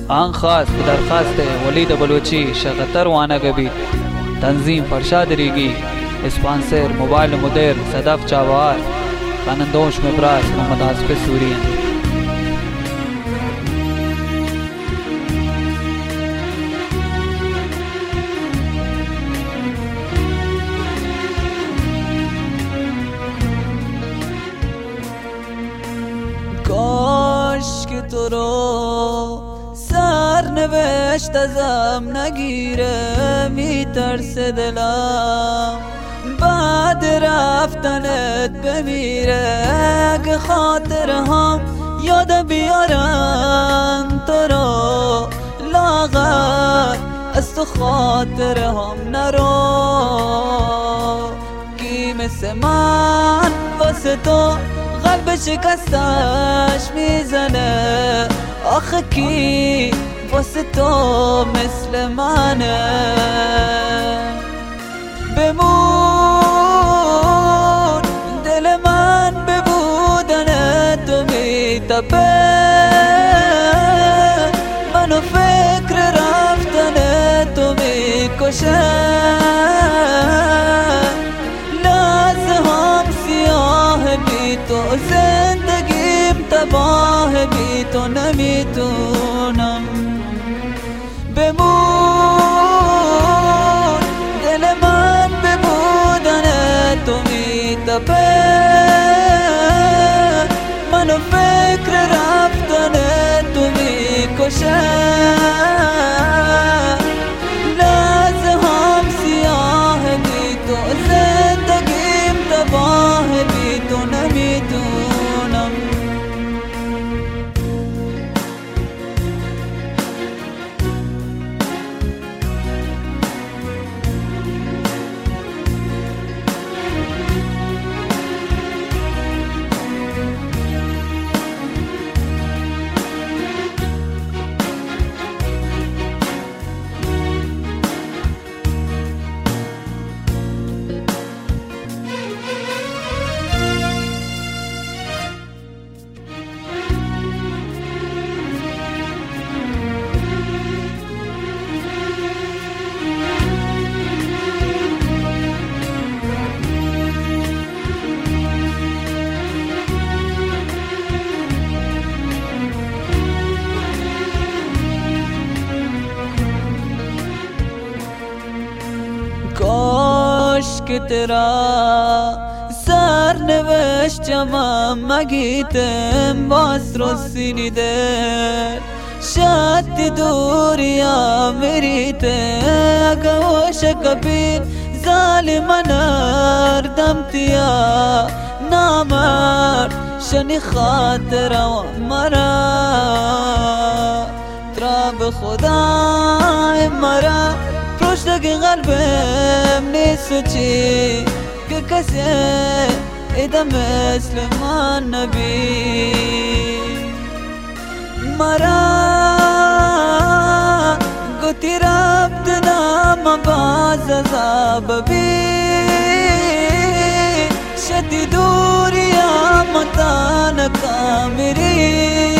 آن خاص به درخواست ولید بلوچی شغتر وانگبی تنظیم فرشاد ریگی اسپانسر موبایل مدیر صدف چاوار خوانندوش مبراز محمد آصف سوریان. کاش که تو رو سرنوشت ازم نگیره، میترسه دلم بعد رفتنت بمیره. اگه خاطرهم یاد بیارن تو رو، لاغر از تو خاطرهم نرو. کی مثل من واسه تو قلب شکستش میزنه، آخه کی واسه تو مثل منه؟ بمون دل من به بودن تو میتپه، منو فکر رفتن تو میکشه. لحظه هم سیاه بی تو، زندگیم تباه بی تو نمیتونم. بمون دل من به بودن تو میتپه، منو فکر رفتن تو میکشه. لحظه هم سیاه بی تو، زندگیم تباه بی تو نمیتونم. کاش که تیرا سرنوشتم مگیتم باز رو سینیده، شاید دوریا میریته. اگه وش کبیر ظالمان اردم تیا نامرد شنی خاطر و مرا ترا به خدا مرا پشتگی قلبم نیست چی که کسی ایده مثل من نبی. مرا گوتی ربط نام باز عذاب بی شدی دوری متان کامری.